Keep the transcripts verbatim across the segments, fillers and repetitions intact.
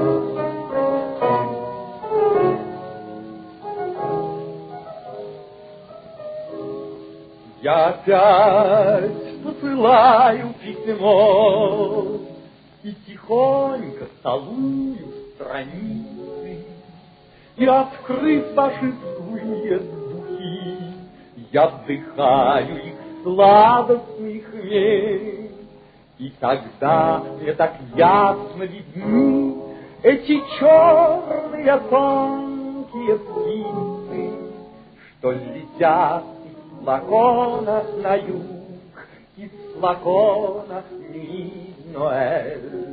Я опять посылаю письмо и тихонько целую страницы, и, открыв фашистские духи, я вдыхаю их сладостный хмель. И тогда мне так ясно видны эти черные тонкие птицы, что летят из флакона на юг, из флакона Нуэль.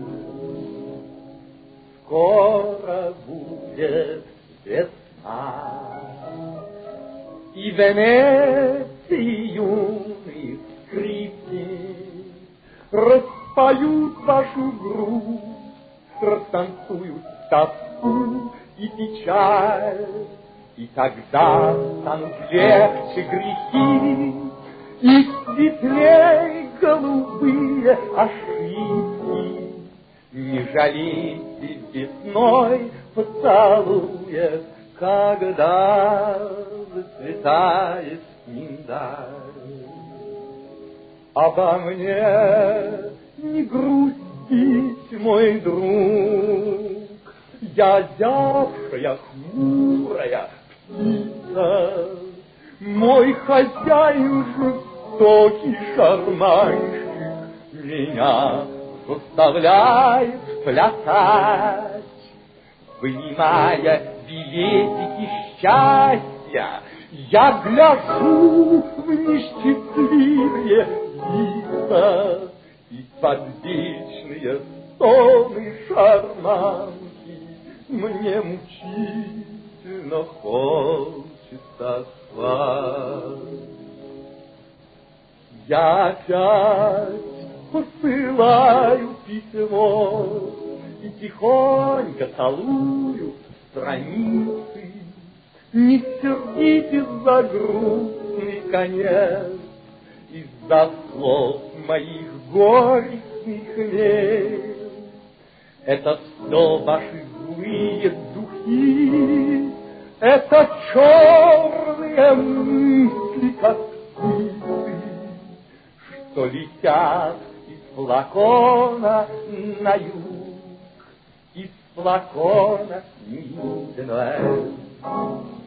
Скоро будет весна, и Венеции юные скрипки распоют вашу грусть, растанцуют тоску и печаль. И тогда станут легче грехи, и светлей голубые ошибки. Не жалейте весной поцелуя, когда зацветает миндаль. Обо мне не грустить, мой друг, я зябшая, хмурая птица. Мой хозяин жестокий шарманщик меня заставляет плясать, вынимая билетики счастья. Я гляжу в несчастливые лица, и под вечные стоны шарманки мне мучительно хочется спать. Я опять посылаю письмо и тихонько целую страницы. Не сердитесь за грустный конец, из-за слов моих горестных хмель. Это все ваши злые духи, это черные мысли, как птицы, что летят из флакона на юг, из флакона Нуэль.